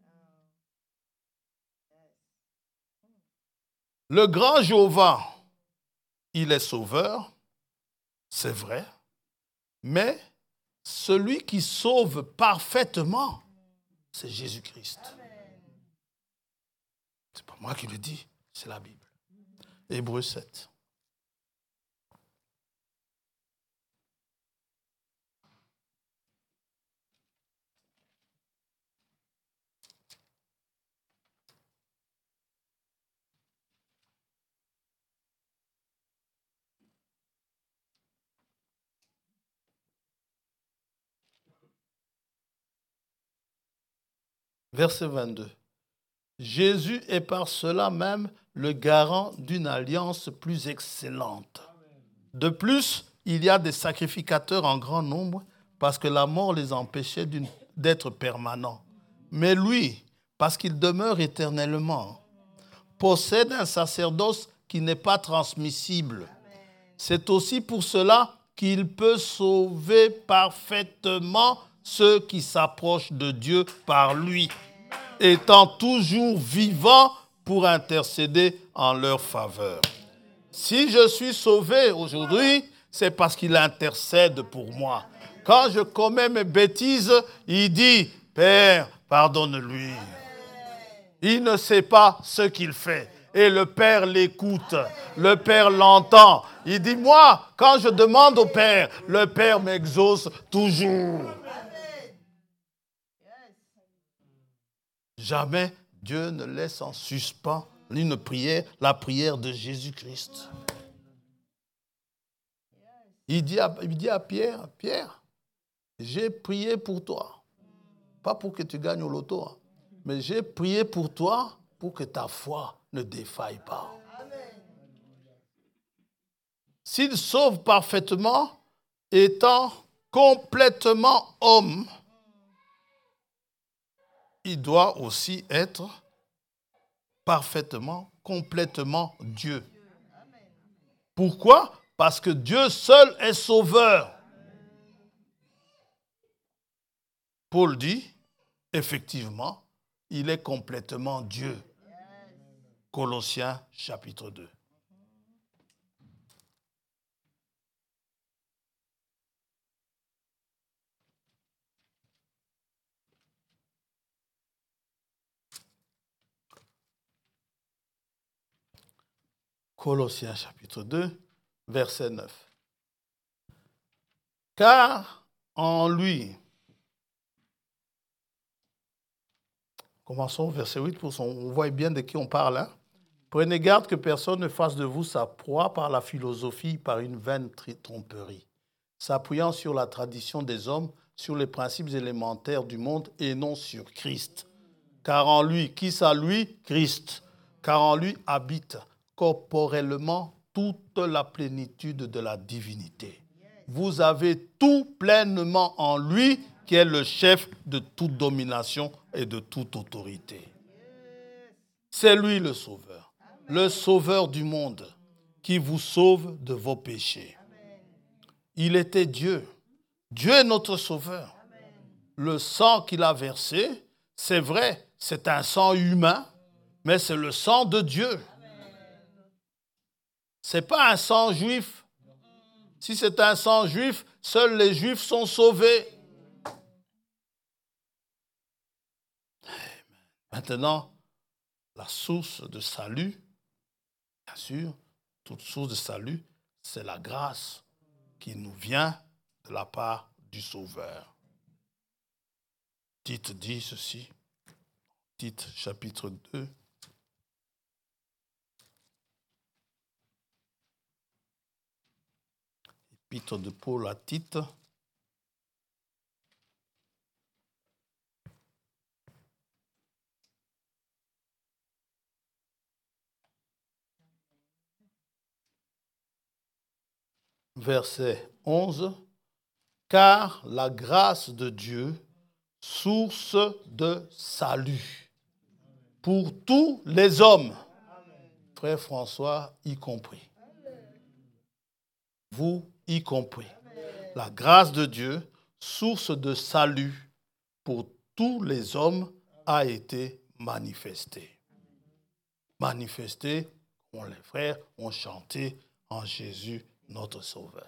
Le grand Jéhovah, il est sauveur, c'est vrai, mais celui qui sauve parfaitement, c'est Jésus-Christ. C'est pas moi qui le dis, c'est la Bible. Hébreux 7. Verset 22. Jésus est par cela même le garant d'une alliance plus excellente. De plus, il y a des sacrificateurs en grand nombre parce que la mort les empêchait d'être permanents. Mais lui, parce qu'il demeure éternellement, possède un sacerdoce qui n'est pas transmissible. C'est aussi pour cela qu'il peut sauver parfaitement ceux qui s'approchent de Dieu par lui, étant toujours vivant pour intercéder en leur faveur. Si je suis sauvé aujourd'hui, c'est parce qu'il intercède pour moi. Quand je commets mes bêtises, il dit, Père, pardonne-lui. Il ne sait pas ce qu'il fait. Et le Père l'écoute. Le Père l'entend. Il dit, moi, quand je demande au Père, le Père m'exauce toujours. Jamais Dieu ne laisse en suspens une prière, la prière de Jésus-Christ. Il dit à Pierre, Pierre, j'ai prié pour toi. Pas pour que tu gagnes au loto, mais j'ai prié pour toi pour que ta foi ne défaille pas. S'il sauve parfaitement, étant complètement homme, il doit aussi être parfaitement, complètement Dieu. Pourquoi? Parce que Dieu seul est sauveur. Paul dit, effectivement, il est complètement Dieu. Colossiens chapitre 2. Colossiens chapitre 2, verset 9. Car en lui. Commençons verset 8, on voit bien de qui on parle. Hein? Prenez garde que personne ne fasse de vous sa proie par la philosophie, par une vaine tromperie, s'appuyant sur la tradition des hommes, sur les principes élémentaires du monde et non sur Christ. Car en lui, qui ça lui? Christ. Car en lui habite corporellement toute la plénitude de la divinité. Vous avez tout pleinement en lui, qui est le chef de toute domination et de toute autorité. C'est lui le sauveur du monde, qui vous sauve de vos péchés. Il était Dieu. Dieu est notre sauveur. Le sang qu'il a versé, c'est vrai, c'est un sang humain, mais c'est le sang de Dieu. Ce n'est pas un sang juif. Si c'est un sang juif, seuls les juifs sont sauvés. Maintenant, la source de salut, bien sûr, toute source de salut, c'est la grâce qui nous vient de la part du Sauveur. Tite dit ceci, Tite chapitre 2. Épître de Paul à Tite. Verset 11. Car la grâce de Dieu, source de salut pour tous les hommes, frère François y compris, vous y compris. La grâce de Dieu, source de salut pour tous les hommes, a été manifestée. Manifestée, comme les frères ont chanté en Jésus, notre Sauveur.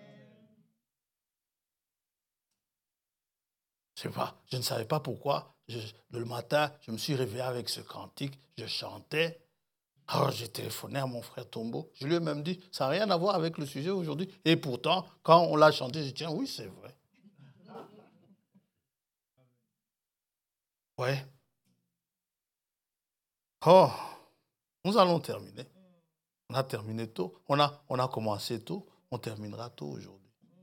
Je ne savais pas pourquoi. Le matin, je me suis réveillé avec ce cantique, je chantais. Alors j'ai téléphoné à mon frère Tombo. Je lui ai même dit, ça n'a rien à voir avec le sujet aujourd'hui. Et pourtant, quand on l'a chanté, j'ai dit, tiens, oui, c'est vrai. Oui. Oh, nous allons terminer. On a terminé tôt. On a commencé tôt. On terminera tôt aujourd'hui.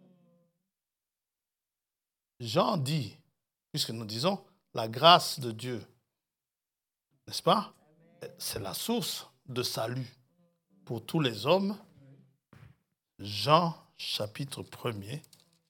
Jean dit, puisque nous disons, la grâce de Dieu, n'est-ce pas? C'est la source de salut pour tous les hommes. Jean, chapitre 1er.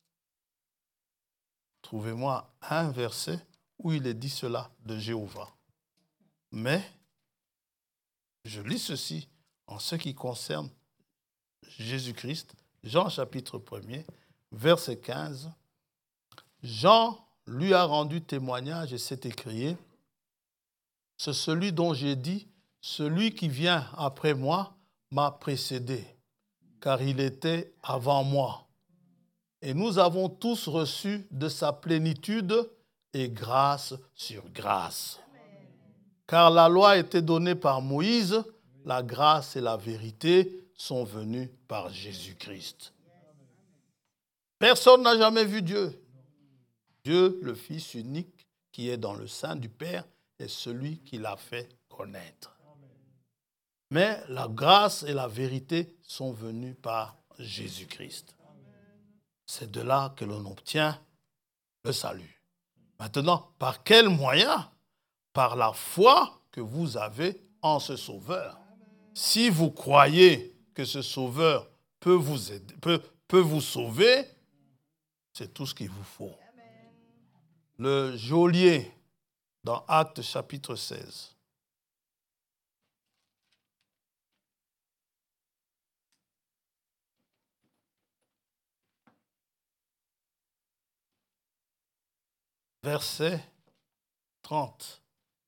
Trouvez-moi un verset où il est dit cela de Jéhovah. Mais, je lis ceci en ce qui concerne Jésus-Christ. Jean, chapitre 1er, verset 15. Jean lui a rendu témoignage et s'est écrié, c'est celui dont j'ai dit, celui qui vient après moi m'a précédé, car il était avant moi. Et nous avons tous reçu de sa plénitude et grâce sur grâce. Car la loi a été donnée par Moïse, la grâce et la vérité sont venues par Jésus-Christ. Personne n'a jamais vu Dieu. Dieu, le Fils unique, qui est dans le sein du Père, est celui qui l'a fait connaître. Mais la grâce et la vérité sont venues par Jésus-Christ. C'est de là que l'on obtient le salut. Maintenant, par quel moyen? Par la foi que vous avez en ce Sauveur. Si vous croyez que ce Sauveur peut vous aider, peut vous sauver, c'est tout ce qu'il vous faut. Le geôlier, dans Actes chapitre 16. Verset 30.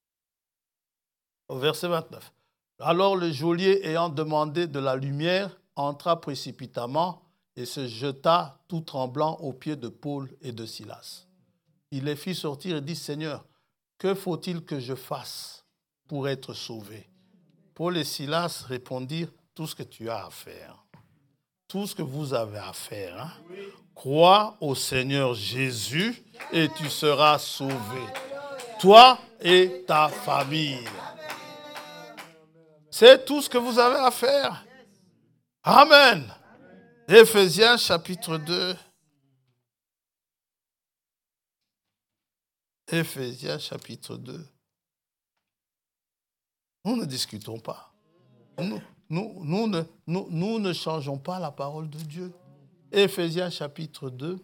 Au verset 29. Alors le geôlier, ayant demandé de la lumière, entra précipitamment et se jeta tout tremblant aux pieds de Paul et de Silas. Il les fit sortir et dit, Seigneur, que faut-il que je fasse pour être sauvé? Paul et Silas répondirent, tout ce que tu as à faire. tout ce que vous avez à faire. Hein? Crois au Seigneur Jésus et tu seras sauvé. Toi et ta famille. C'est tout ce que vous avez à faire. Amen. Éphésiens chapitre 2. Éphésiens chapitre 2. Nous ne discutons pas. Nous ne changeons pas la parole de Dieu. Éphésiens chapitre 2.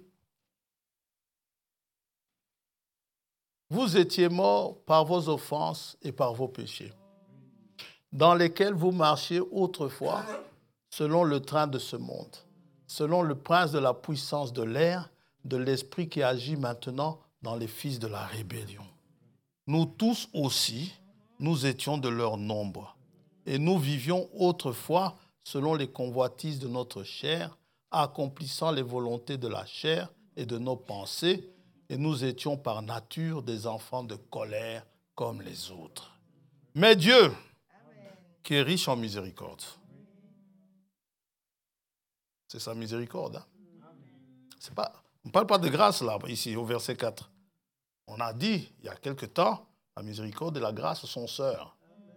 Vous étiez morts par vos offenses et par vos péchés, dans lesquels vous marchiez autrefois, selon le train de ce monde, selon le prince de la puissance de l'air, de l'esprit qui agit maintenant dans les fils de la rébellion. Nous tous aussi, nous étions de leur nombre, et nous vivions autrefois selon les convoitises de notre chair, accomplissant les volontés de la chair et de nos pensées, et nous étions par nature des enfants de colère comme les autres. Mais Dieu, qui est riche en miséricorde, c'est sa miséricorde. Hein? On ne parle pas de grâce là, ici, au verset 4. On a dit, il y a quelque temps, la miséricorde et la grâce sont sœurs.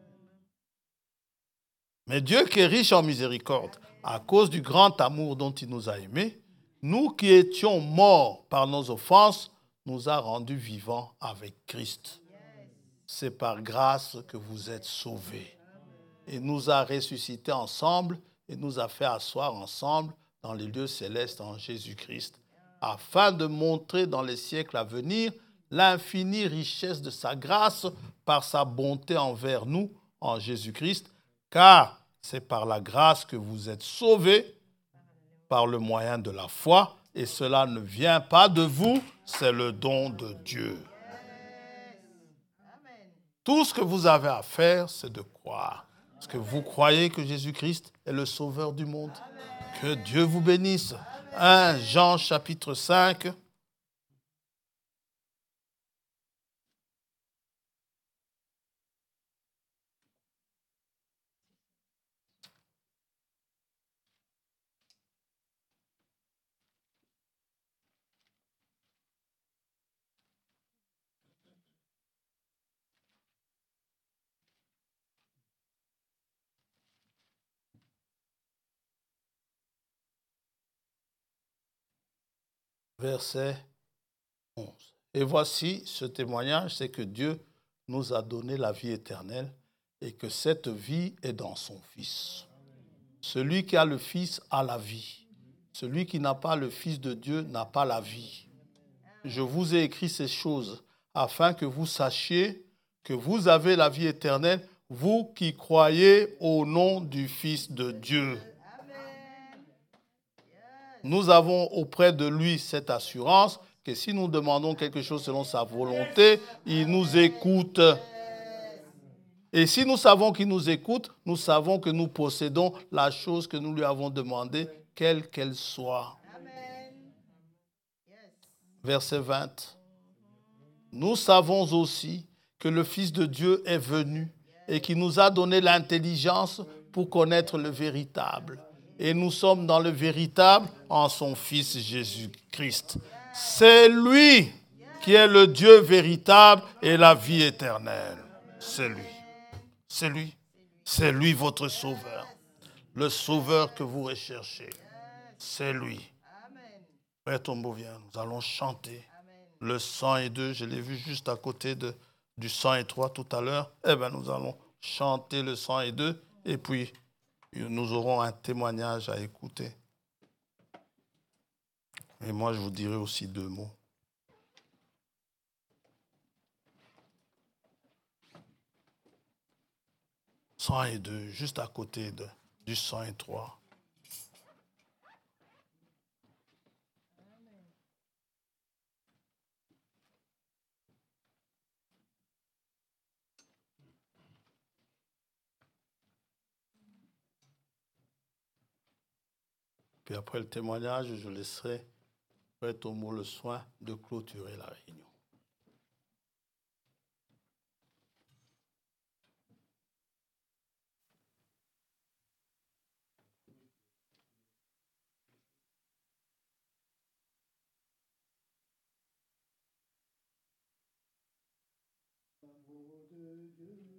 Mais Dieu qui est riche en miséricorde, à cause du grand amour dont il nous a aimés, nous qui étions morts par nos offenses, nous a rendus vivants avec Christ. C'est par grâce que vous êtes sauvés. Et nous a ressuscités ensemble et nous a fait asseoir ensemble dans les lieux célestes en Jésus-Christ, afin de montrer dans les siècles à venir l'infinie richesse de sa grâce par sa bonté envers nous en Jésus-Christ, car c'est par la grâce que vous êtes sauvés par le moyen de la foi, et cela ne vient pas de vous, c'est le don de Dieu. Tout ce que vous avez à faire, c'est de croire. Est-ce que vous croyez que Jésus-Christ est le sauveur du monde? Que Dieu vous bénisse. 1 Jean chapitre 5. Verset 11. Et voici ce témoignage, c'est que Dieu nous a donné la vie éternelle et que cette vie est dans son Fils. Celui qui a le Fils a la vie. Celui qui n'a pas le Fils de Dieu n'a pas la vie. Je vous ai écrit ces choses afin que vous sachiez que vous avez la vie éternelle, vous qui croyez au nom du Fils de Dieu. Nous avons auprès de lui cette assurance que si nous demandons quelque chose selon sa volonté, il nous écoute. Et si nous savons qu'il nous écoute, nous savons que nous possédons la chose que nous lui avons demandée, quelle qu'elle soit. Verset 20. Nous savons aussi que le Fils de Dieu est venu et qu'il nous a donné l'intelligence pour connaître le véritable. Et nous sommes dans le véritable en son Fils Jésus-Christ. C'est lui qui est le Dieu véritable et la vie éternelle. C'est lui. C'est lui. C'est lui votre sauveur. Le sauveur que vous recherchez. C'est lui. Frère Tombeau, viens, nous allons chanter le 102. Je l'ai vu juste à côté du 103 tout à l'heure. Eh bien, nous allons chanter le 102 et puis nous aurons un témoignage à écouter. Et moi, je vous dirai aussi 2 mots. « 102, juste à côté du 103. Puis après le témoignage, je laisserai Frère Tomo le soin de clôturer la réunion. de Dieu.